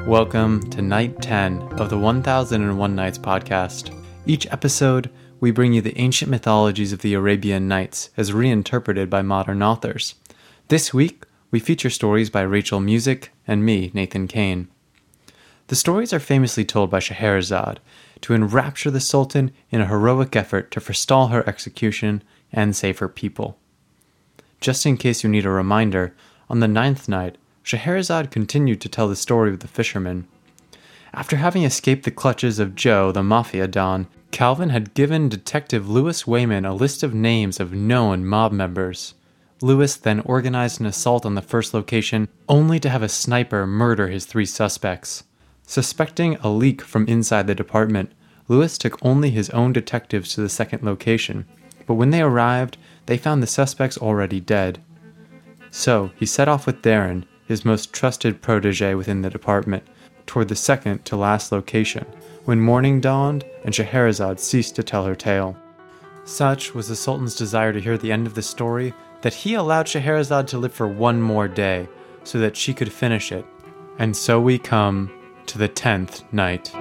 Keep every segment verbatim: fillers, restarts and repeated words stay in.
Welcome to Night ten of the one thousand one Nights podcast. Each episode, we bring you the ancient mythologies of the Arabian Nights as reinterpreted by modern authors. This week, we feature stories by Rachel Music and me, Nathan Kane. The stories are famously told by Scheherazade to enrapture the Sultan in a heroic effort to forestall her execution and save her people. Just in case you need a reminder, on the ninth night, Scheherazade continued to tell the story of the fisherman. After having escaped the clutches of Joe, the mafia don, Calvin had given Detective Louis Wayman a list of names of known mob members. Louis then organized an assault on the first location, only to have a sniper murder his three suspects. Suspecting a leak from inside the department, Louis took only his own detectives to the second location, but when they arrived, they found the suspects already dead. So, he set off with Darren, his most trusted protege within the department, toward the second to last location, when morning dawned and Scheherazade ceased to tell her tale. Such was the Sultan's desire to hear the end of the story that he allowed Scheherazade to live for one more day, so that she could finish it. And so we come to the tenth night.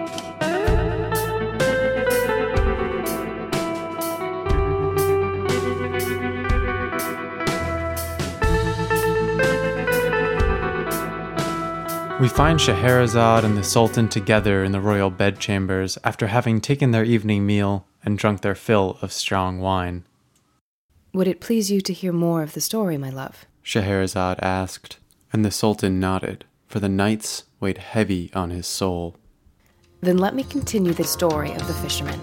We find Scheherazade and the Sultan together in the royal bedchambers after having taken their evening meal and drunk their fill of strong wine. Would it please you to hear more of the story, my love? Scheherazade asked, and the Sultan nodded, for the nights weighed heavy on his soul. Then let me continue the story of the fisherman.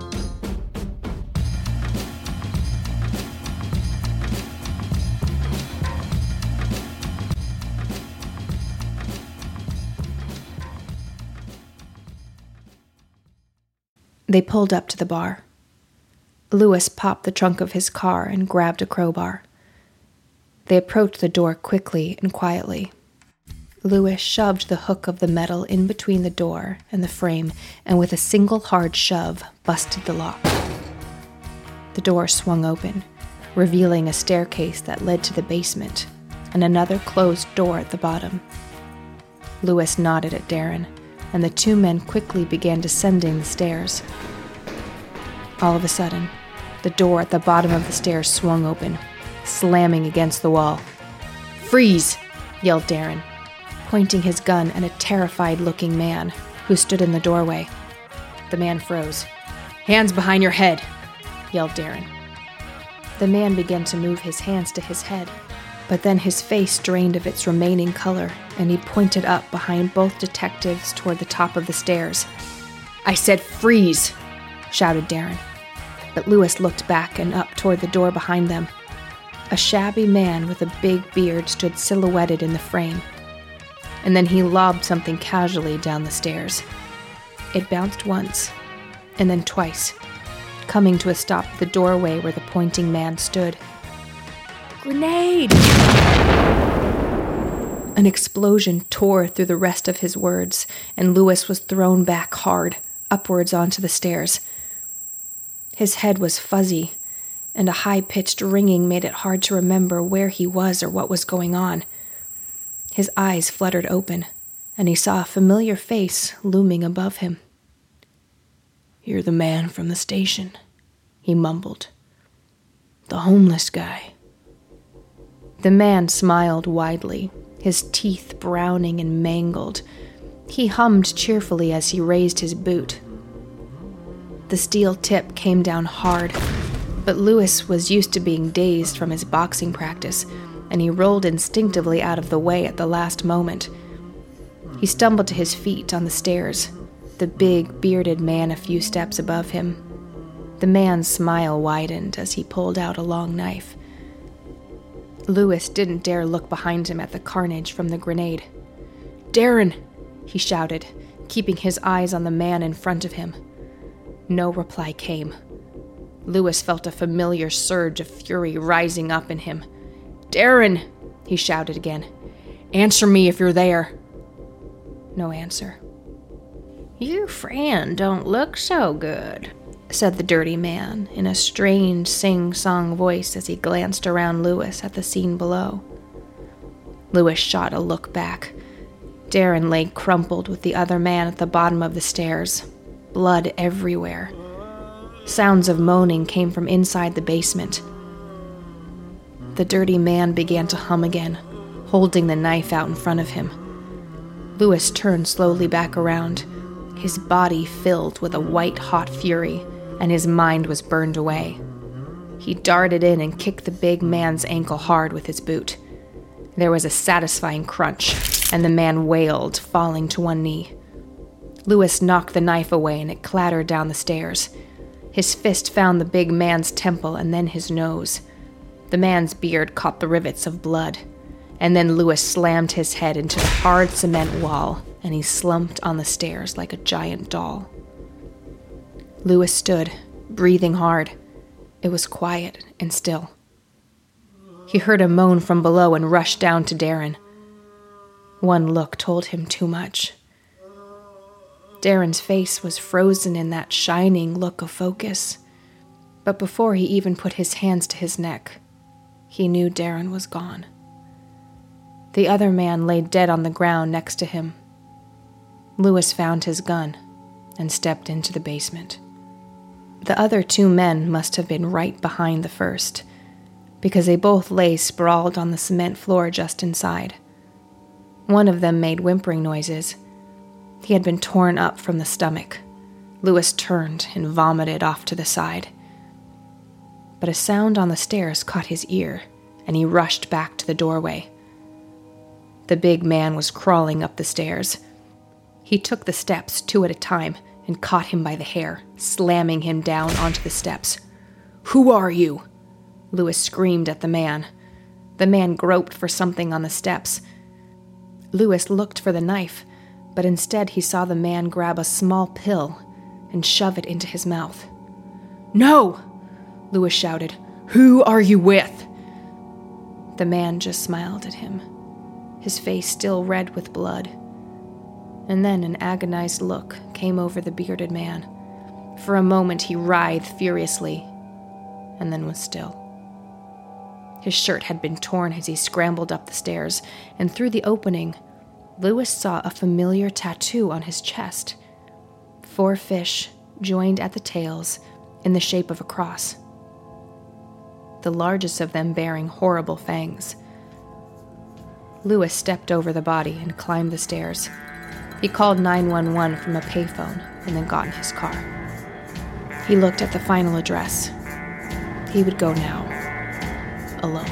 They pulled up to the bar. Louis popped the trunk of his car and grabbed a crowbar. They approached the door quickly and quietly. Louis shoved the hook of the metal in between the door and the frame, and with a single hard shove, busted the lock. The door swung open, revealing a staircase that led to the basement, and another closed door at the bottom. Louis nodded at Darren, and the two men quickly began descending the stairs. All of a sudden, the door at the bottom of the stairs swung open, slamming against the wall. "Freeze!" yelled Darren, pointing his gun at a terrified-looking man who stood in the doorway. The man froze. "Hands behind your head!" yelled Darren. The man began to move his hands to his head, but then his face drained of its remaining color, and he pointed up behind both detectives toward the top of the stairs. "I said freeze!" shouted Darren. But Louis looked back and up toward the door behind them. A shabby man with a big beard stood silhouetted in the frame. And then he lobbed something casually down the stairs. It bounced once, and then twice, coming to a stop at the doorway where the pointing man stood. "Grenade!" An explosion tore through the rest of his words, and Louis was thrown back hard, upwards onto the stairs. His head was fuzzy, and a high-pitched ringing made it hard to remember where he was or what was going on. His eyes fluttered open, and he saw a familiar face looming above him. "You're the man from the station," he mumbled. "The homeless guy." The man smiled widely, his teeth browning and mangled. He hummed cheerfully as he raised his boot. The steel tip came down hard, but Louis was used to being dazed from his boxing practice, and he rolled instinctively out of the way at the last moment. He stumbled to his feet on the stairs, the big, bearded man a few steps above him. The man's smile widened as he pulled out a long knife. Louis didn't dare look behind him at the carnage from the grenade. "Darren!" he shouted, keeping his eyes on the man in front of him. No reply came. Louis felt a familiar surge of fury rising up in him. "Darren!" he shouted again. "Answer me if you're there." No answer. "Your friend don't look so good," said the dirty man in a strange sing-song voice as he glanced around Louis at the scene below. Louis shot a look back, Darren lay crumpled with the other man at the bottom of the stairs, blood everywhere. Sounds of moaning came from inside the basement. The dirty man began to hum again, holding the knife out in front of him. Lewis turned slowly back around, his body filled with a white-hot fury, and his mind was burned away. He darted in and kicked the big man's ankle hard with his boot. There was a satisfying crunch, and the man wailed, falling to one knee. Lewis knocked the knife away, and it clattered down the stairs. His fist found the big man's temple and then his nose. The man's beard caught the rivets of blood, and then Lewis slammed his head into the hard cement wall, and he slumped on the stairs like a giant doll. Lewis stood, breathing hard. It was quiet and still. He heard a moan from below and rushed down to Darren. One look told him too much. Darren's face was frozen in that shining look of focus, but before he even put his hands to his neck, he knew Darren was gone. The other man lay dead on the ground next to him. Lewis found his gun and stepped into the basement. The other two men must have been right behind the first, because they both lay sprawled on the cement floor just inside. One of them made whimpering noises. He had been torn up from the stomach. Lewis turned and vomited off to the side. But a sound on the stairs caught his ear, and he rushed back to the doorway. The big man was crawling up the stairs. He took the steps two at a time and caught him by the hair, slamming him down onto the steps. "Who are you?" Lewis screamed at the man. The man groped for something on the steps. Lewis looked for the knife, but instead he saw the man grab a small pill and shove it into his mouth. "No!" Lewis shouted. "Who are you with?" The man just smiled at him, his face still red with blood. And then an agonized look came over the bearded man. For a moment he writhed furiously, and then was still. His shirt had been torn as he scrambled up the stairs, and through the opening, Lewis saw a familiar tattoo on his chest. Four fish joined at the tails in the shape of a cross, the largest of them bearing horrible fangs. Lewis stepped over the body and climbed the stairs. He called nine one one from a payphone and then got in his car. He looked at the final address. He would go now, alone.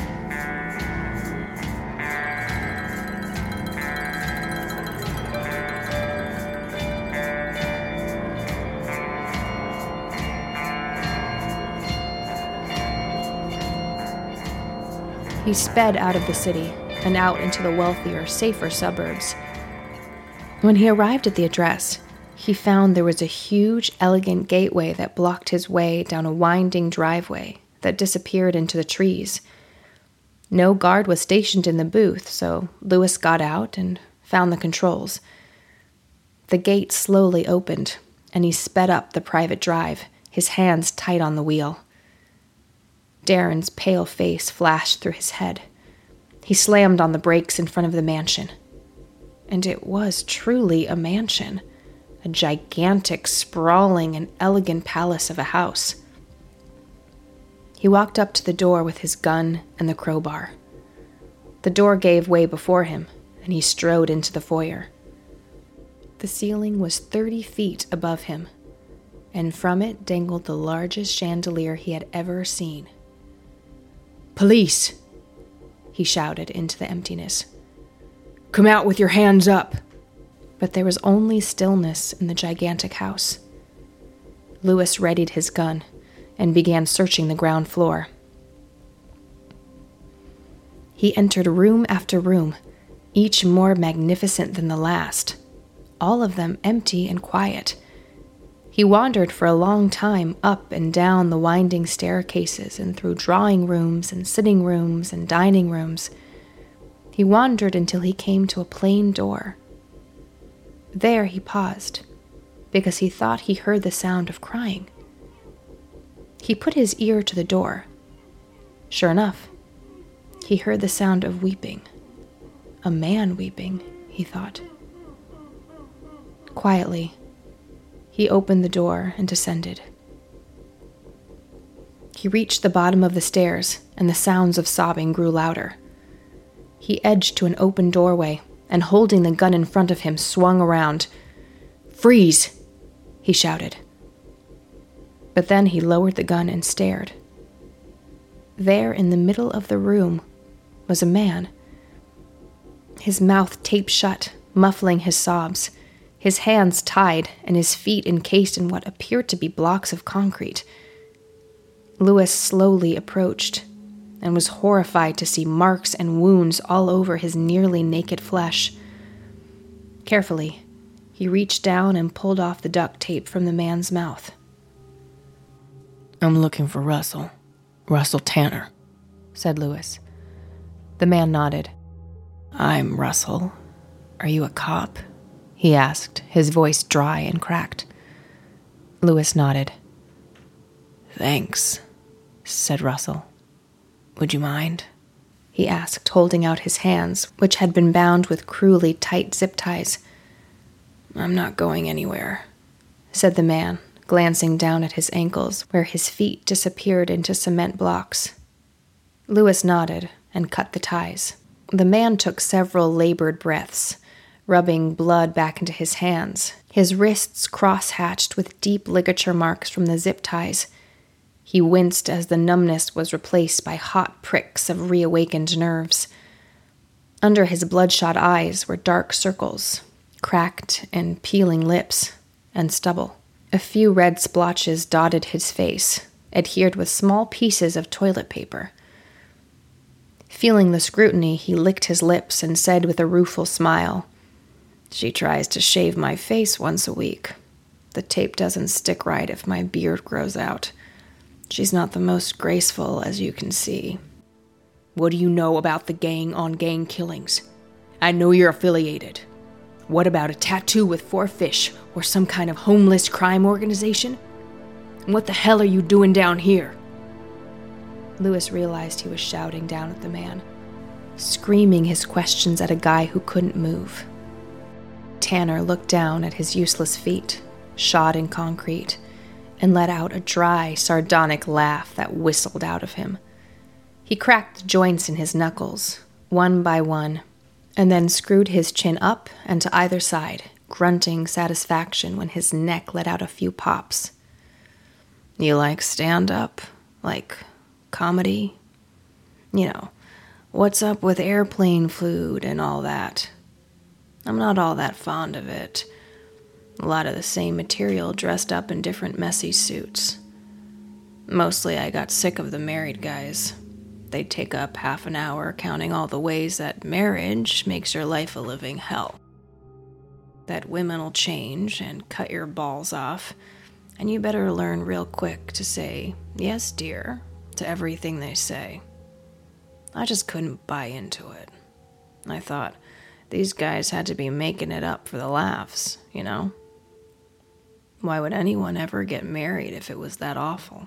He sped out of the city and out into the wealthier, safer suburbs. When he arrived at the address, he found there was a huge, elegant gateway that blocked his way down a winding driveway that disappeared into the trees. No guard was stationed in the booth, so Lewis got out and found the controls. The gate slowly opened, and he sped up the private drive, his hands tight on the wheel. Darren's pale face flashed through his head. He slammed on the brakes in front of the mansion. And it was truly a mansion, a gigantic, sprawling, and elegant palace of a house. He walked up to the door with his gun and the crowbar. The door gave way before him, and he strode into the foyer. The ceiling was thirty feet above him, and from it dangled the largest chandelier he had ever seen. "Police!" he shouted into the emptiness. "Come out with your hands up!" But there was only stillness in the gigantic house. Lewis readied his gun and began searching the ground floor. He entered room after room, each more magnificent than the last, all of them empty and quiet. He wandered for a long time up and down the winding staircases and through drawing rooms and sitting rooms and dining rooms. He wandered until he came to a plain door. There he paused, because he thought he heard the sound of crying. He put his ear to the door. Sure enough, he heard the sound of weeping. A man weeping, he thought. Quietly, he opened the door and descended. He reached the bottom of the stairs, and the sounds of sobbing grew louder. He edged to an open doorway, and holding the gun in front of him, swung around. "Freeze!" he shouted. But then he lowered the gun and stared. There, in the middle of the room, was a man. His mouth taped shut, muffling his sobs, his hands tied, and his feet encased in what appeared to be blocks of concrete. Lewis slowly approached, and was horrified to see marks and wounds all over his nearly naked flesh. Carefully, he reached down and pulled off the duct tape from the man's mouth. "I'm looking for Russell. Russell Tanner," said Lewis. The man nodded. "I'm Russell. Are you a cop?" he asked, his voice dry and cracked. Lewis nodded. "Thanks," said Russell. "Would you mind?" he asked, holding out his hands, which had been bound with cruelly tight zip ties. "I'm not going anywhere," said the man, glancing down at his ankles, where his feet disappeared into cement blocks. Lewis nodded and cut the ties. The man took several labored breaths, rubbing blood back into his hands, his wrists cross-hatched with deep ligature marks from the zip ties. He winced as the numbness was replaced by hot pricks of reawakened nerves. Under his bloodshot eyes were dark circles, cracked and peeling lips, and stubble. A few red splotches dotted his face, adhered with small pieces of toilet paper. Feeling the scrutiny, he licked his lips and said with a rueful smile, "She tries to shave my face once a week. The tape doesn't stick right if my beard grows out. She's not the most graceful, as you can see." "What do you know about the gang-on-gang killings? I know you're affiliated. What about a tattoo with four fish or some kind of homeless crime organization? And what the hell are you doing down here?" Lewis realized he was shouting down at the man, screaming his questions at a guy who couldn't move. Tanner looked down at his useless feet, shod in concrete, and let out a dry, sardonic laugh that whistled out of him. He cracked the joints in his knuckles, one by one, and then screwed his chin up and to either side, grunting satisfaction when his neck let out a few pops. "You like stand-up? Like comedy? You know, what's up with airplane food and all that? I'm not all that fond of it. A lot of the same material dressed up in different messy suits. Mostly I got sick of the married guys. They'd take up half an hour counting all the ways that marriage makes your life a living hell. That women'll change and cut your balls off, and you better learn real quick to say, 'Yes, dear,' to everything they say. I just couldn't buy into it. I thought, these guys had to be making it up for the laughs, you know? Why would anyone ever get married if it was that awful?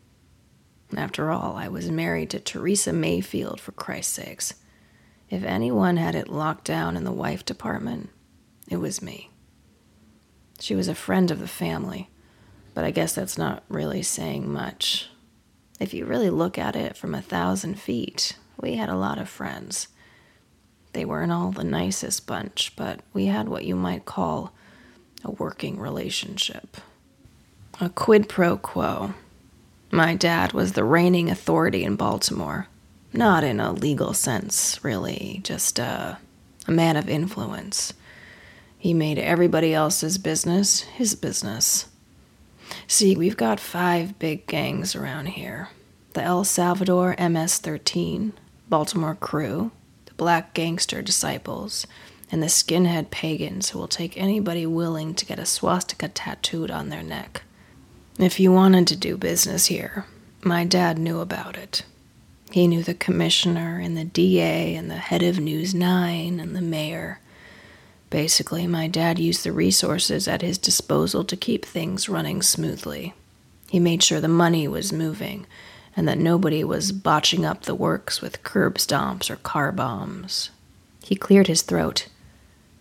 After all, I was married to Teresa Mayfield, for Christ's sakes. If anyone had it locked down in the wife department, it was me. She was a friend of the family, but I guess that's not really saying much. If you really look at it from a thousand feet, we had a lot of friends. They weren't all the nicest bunch, but we had what you might call a working relationship. A quid pro quo. My dad was the reigning authority in Baltimore. Not in a legal sense, really, just a, a man of influence. He made everybody else's business his business. See, we've got five big gangs around here. The El Salvador M S thirteen, Baltimore Crew, the Black Gangster Disciples, and the skinhead pagans who will take anybody willing to get a swastika tattooed on their neck. If you wanted to do business here, my dad knew about it. He knew the commissioner and the D A and the head of News nine and the mayor. Basically, my dad used the resources at his disposal to keep things running smoothly. He made sure the money was moving and that nobody was botching up the works with curb stomps or car bombs. He cleared his throat.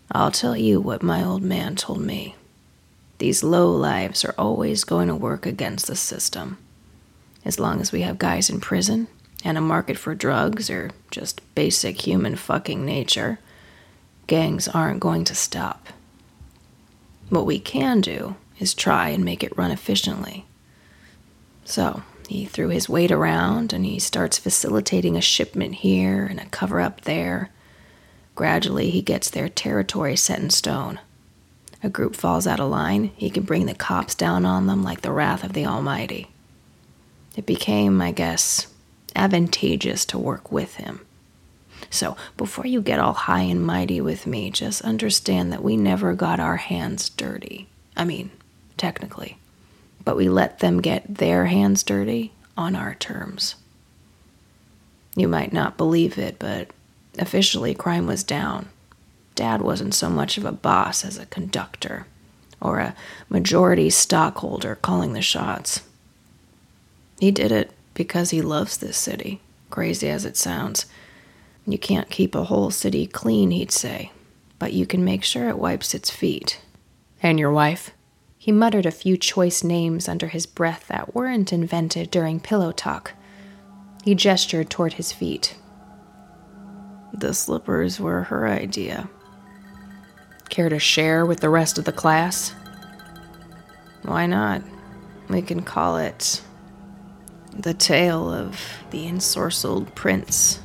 I'll tell you what my old man told me. These lowlives are always going to work against the system. As long as we have guys in prison and a market for drugs or just basic human fucking nature, gangs aren't going to stop. What we can do is try and make it run efficiently. So, he threw his weight around and he starts facilitating a shipment here and a cover-up there. Gradually, he gets their territory set in stone. A group falls out of line, he can bring the cops down on them like the wrath of the Almighty. It became, I guess, advantageous to work with him. So, before you get all high and mighty with me, just understand that we never got our hands dirty. I mean, technically. But we let them get their hands dirty on our terms. You might not believe it, but officially crime was down. Dad wasn't so much of a boss as a conductor, or a majority stockholder calling the shots. He did it because he loves this city, crazy as it sounds. You can't keep a whole city clean, he'd say, but you can make sure it wipes its feet. And your wife? He muttered a few choice names under his breath that weren't invented during pillow talk. He gestured toward his feet. The slippers were her idea. Care to share with the rest of the class? Why not? We can call it The Tale of the Ensorcelled Prince.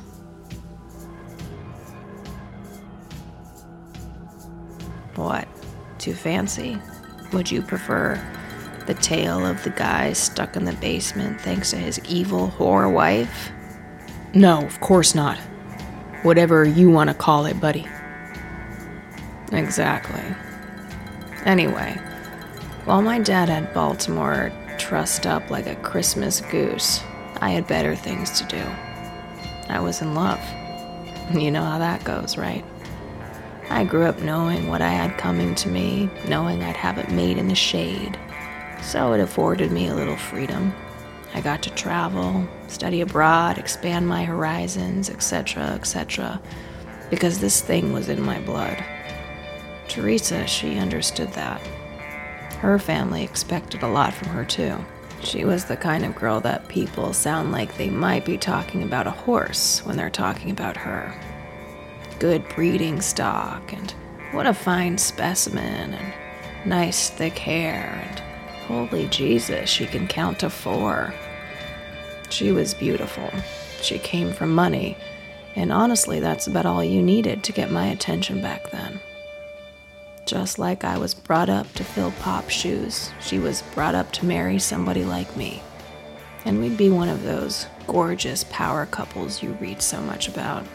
What? Too fancy? Would you prefer the tale of the guy stuck in the basement thanks to his evil whore wife? No, of course not. Whatever you want to call it, buddy. Exactly. Anyway, while my dad had Baltimore trussed up like a Christmas goose, I had better things to do. I was in love. You know how that goes, right? I grew up knowing what I had coming to me, knowing I'd have it made in the shade, so it afforded me a little freedom. I got to travel, study abroad, expand my horizons, et cetera, et cetera, because this thing was in my blood. Teresa, she understood that. Her family expected a lot from her, too. She was the kind of girl that people sound like they might be talking about a horse when they're talking about her. Good breeding stock, and what a fine specimen, and nice thick hair, and holy Jesus, she can count to four. She was beautiful. She came from money, and honestly, that's about all you needed to get my attention back then. Just like I was brought up to fill Pop's shoes, she was brought up to marry somebody like me. And we'd be one of those gorgeous power couples you read so much about.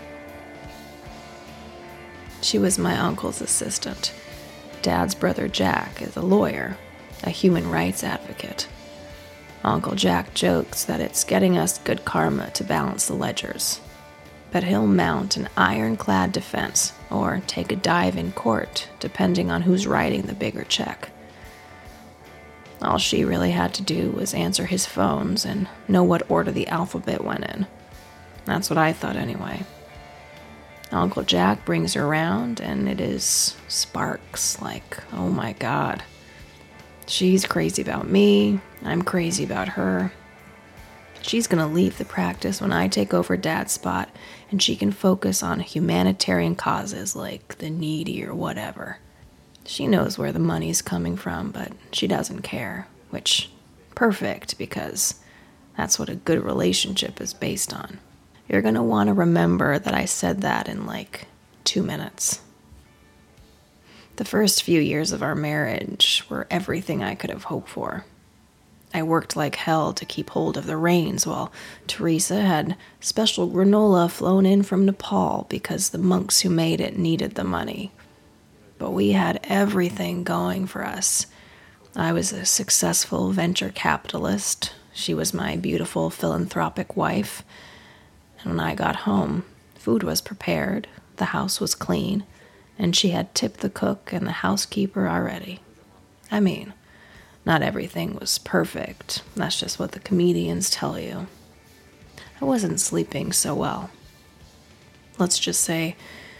She was my uncle's assistant. Dad's brother Jack is a lawyer, a human rights advocate. Uncle Jack jokes that it's getting us good karma to balance the ledgers. But he'll mount an ironclad defense or take a dive in court, depending on who's writing the bigger check. All she really had to do was answer his phones and know what order the alphabet went in. That's what I thought anyway. Uncle Jack brings her around, and it is sparks like, oh my God. She's crazy about me, I'm crazy about her. She's gonna leave the practice when I take over Dad's spot, and she can focus on humanitarian causes like the needy or whatever. She knows where the money's coming from, but she doesn't care, which, perfect, because that's what a good relationship is based on. You're gonna want to remember that I said that in like two minutes. The first few years of our marriage were everything I could have hoped for. I worked like hell to keep hold of the reins while Teresa had special granola flown in from Nepal because the monks who made it needed the money. But we had everything going for us. I was a successful venture capitalist. She was my beautiful philanthropic wife. And when I got home, food was prepared, the house was clean, and she had tipped the cook and the housekeeper already. I mean, not everything was perfect. That's just what the comedians tell you. I wasn't sleeping so well. Let's just say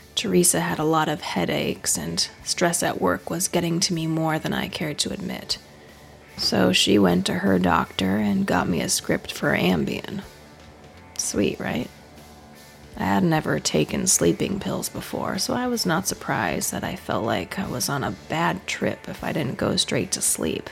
Teresa had a lot of headaches, and stress at work was getting to me more than I cared to admit. So she went to her doctor and got me a script for Ambien. Sweet, right? I had never taken sleeping pills before, so I was not surprised that I felt like I was on a bad trip if I didn't go straight to sleep.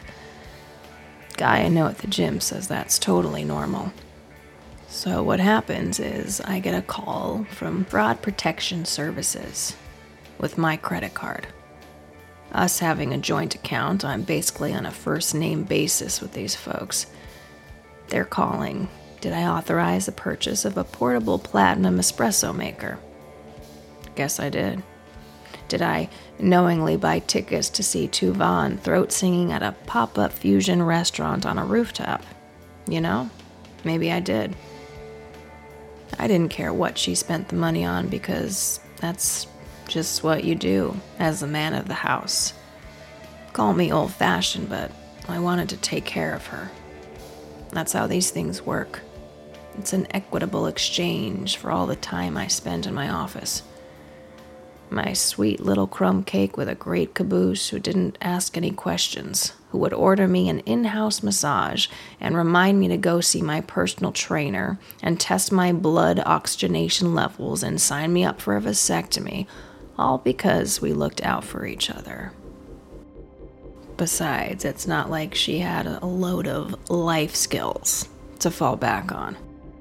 Guy I know at the gym says that's totally normal. So what happens is I get a call from Fraud Protection Services with my credit card. Us having a joint account, I'm basically on a first-name basis with these folks. They're calling, did I authorize the purchase of a portable platinum espresso maker? Guess I did. Did I knowingly buy tickets to see Tuvan throat singing at a pop-up fusion restaurant on a rooftop? You know, maybe I did. I didn't care what she spent the money on because that's just what you do as the man of the house. Call me old-fashioned, but I wanted to take care of her. That's how these things work. It's an equitable exchange for all the time I spend in my office. My sweet little crumb cake with a great caboose who didn't ask any questions, who would order me an in-house massage and remind me to go see my personal trainer and test my blood oxygenation levels and sign me up for a vasectomy, all because we looked out for each other. Besides, it's not like she had a load of life skills to fall back on.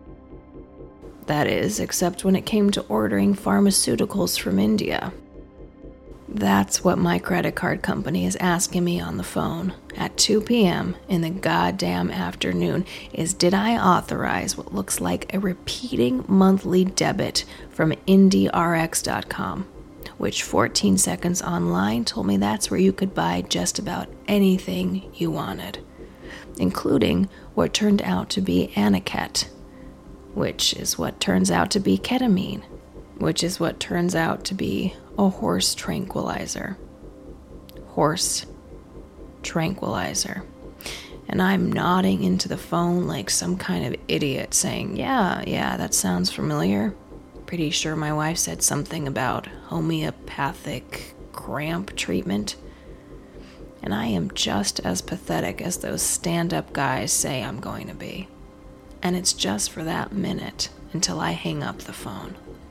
That is, except when it came to ordering pharmaceuticals from India. That's what my credit card company is asking me on the phone at two p.m. in the goddamn afternoon is did I authorize what looks like a repeating monthly debit from Indie R X dot com, which fourteen seconds online told me that's where you could buy just about anything you wanted, including what turned out to be Aniket, which is what turns out to be ketamine, which is what turns out to be a horse tranquilizer. Horse tranquilizer. And I'm nodding into the phone like some kind of idiot saying, yeah, yeah, that sounds familiar. Pretty sure my wife said something about homeopathic cramp treatment. And I am just as pathetic as those stand-up guys say I'm going to be. And it's just for that minute until I hang up the phone.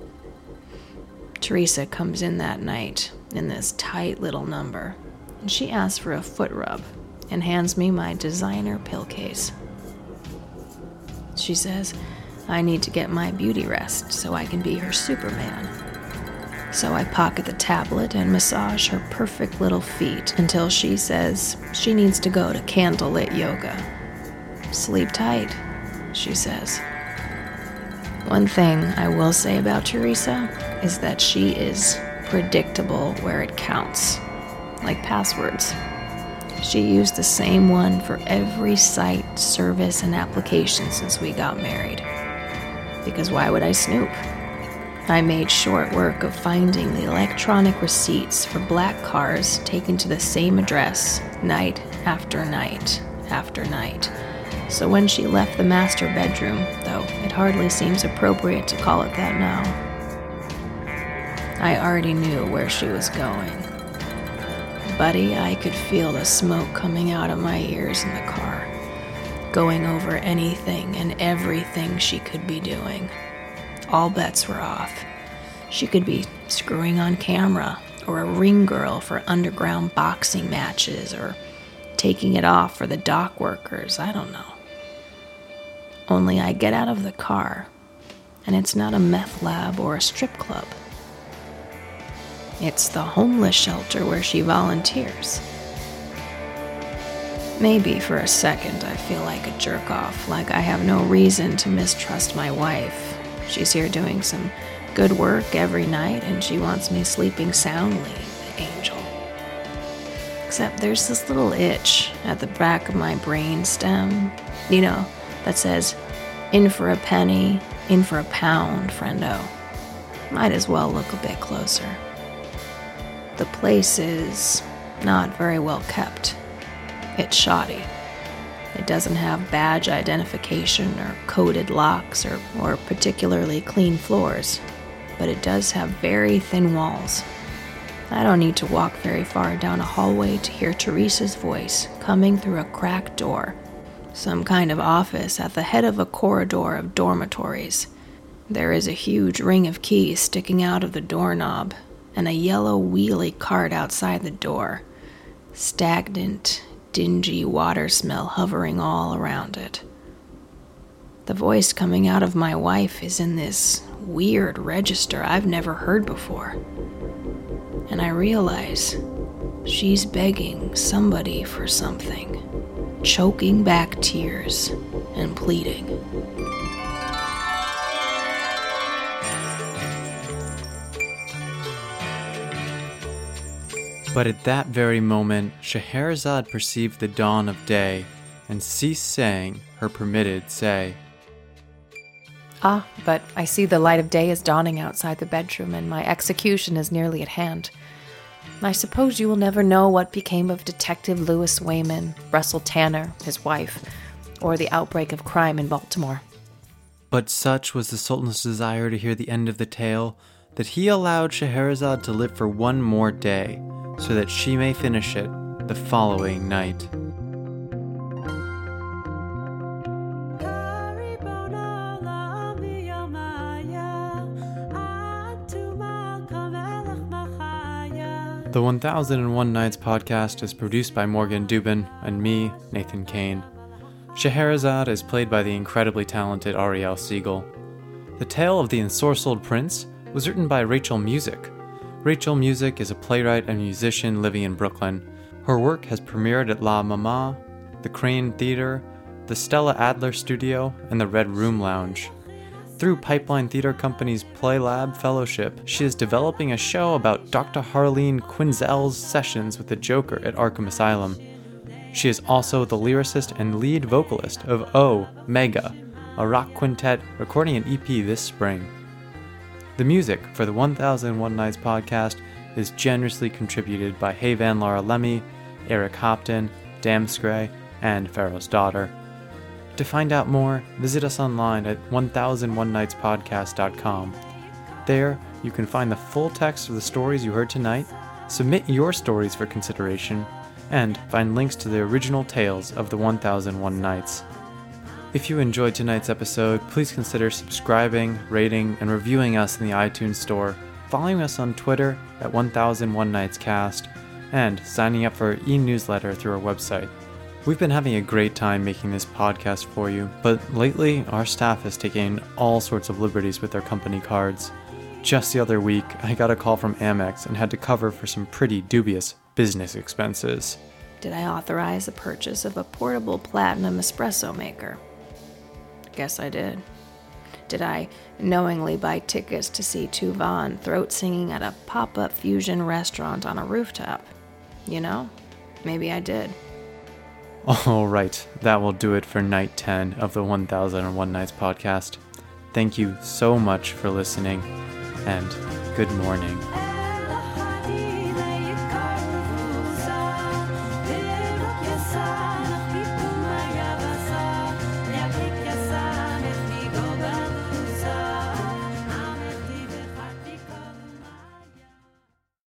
Teresa comes in that night in this tight little number, and she asks for a foot rub and hands me my designer pill case. She says, I need to get my beauty rest so I can be her Superman. So I pocket the tablet and massage her perfect little feet until she says she needs to go to candlelit yoga. Sleep tight, she says. One thing I will say about Teresa is that she is predictable where it counts, like passwords. She used the same one for every site, service, and application since we got married. Because why would I snoop? I made short work of finding the electronic receipts for black cars taken to the same address night after night after night. So when she left the master bedroom, though it hardly seems appropriate to call it that now, I already knew where she was going. Buddy, I could feel the smoke coming out of my ears in the car, going over anything and everything she could be doing. All bets were off. She could be screwing on camera, or a ring girl for underground boxing matches, or taking it off for the dock workers, I don't know. Only I get out of the car, and it's not a meth lab or a strip club. It's the homeless shelter where she volunteers. Maybe for a second I feel like a jerk-off, like I have no reason to mistrust my wife. She's here doing some good work every night, and she wants me sleeping soundly, the angel. Except there's this little itch at the back of my brain stem, you know, that says, in for a penny, in for a pound, friendo. Might as well look a bit closer. The place is not very well kept. It's shoddy. It doesn't have badge identification or coded locks or, or particularly clean floors. but it does have very thin walls. I don't need to walk very far down a hallway to hear Teresa's voice coming through a cracked door. Some kind of office at the head of a corridor of dormitories. There is a huge ring of keys sticking out of the doorknob, and a yellow wheelie cart outside the door. Stagnant, dingy water smell hovering all around it. The voice coming out of my wife is in this weird register I've never heard before. And I realize she's begging somebody for something, choking back tears and pleading. But at that very moment, Scheherazade perceived the dawn of day and ceased saying her permitted say. Ah, but I see the light of day is dawning outside the bedroom, and my execution is nearly at hand. I suppose you will never know what became of Detective Louis Wayman, Russell Tanner, his wife, or the outbreak of crime in Baltimore. But such was the Sultan's desire to hear the end of the tale that he allowed Scheherazade to live for one more day, so that she may finish it the following night. The one thousand one Nights podcast is produced by Morgan Dubin and me, Nathan Kane. Scheherazade is played by the incredibly talented Ariel Siegel. The Tale of the Ensorcelled Prince was written by Rachel Music. Rachel Music is a playwright and musician living in Brooklyn. Her work has premiered at La Mama, the Crane Theater, the Stella Adler Studio, and the Red Room Lounge. Through Pipeline Theater Company's Play Lab Fellowship, she is developing a show about Doctor Harleen Quinzel's sessions with the Joker at Arkham Asylum. She is also the lyricist and lead vocalist of O Mega, a rock quintet recording an E P this spring. The music for the one thousand one Nights podcast is generously contributed by Hey Van Laura Lemmy, Eric Hopton, Damscray, and Pharaoh's Daughter. To find out more, visit us online at one thousand one nights podcast dot com. There, you can find the full text of the stories you heard tonight, submit your stories for consideration, and find links to the original tales of the one thousand one Nights. If you enjoyed tonight's episode, please consider subscribing, rating, and reviewing us in the iTunes Store, following us on Twitter at one thousand one Nights Cast, and signing up for our e-newsletter through our website. We've been having a great time making this podcast for you, but lately our staff has taken all sorts of liberties with their company cards. Just the other week, I got a call from Amex and had to cover for some pretty dubious business expenses. Did I authorize the purchase of a portable platinum espresso maker? Guess I did. Did I knowingly buy tickets to see Tuvan throat singing at a pop-up fusion restaurant on a rooftop? You know, maybe I did. Alright, that will do it for night ten of the one thousand one Nights podcast. Thank you so much for listening, and good morning.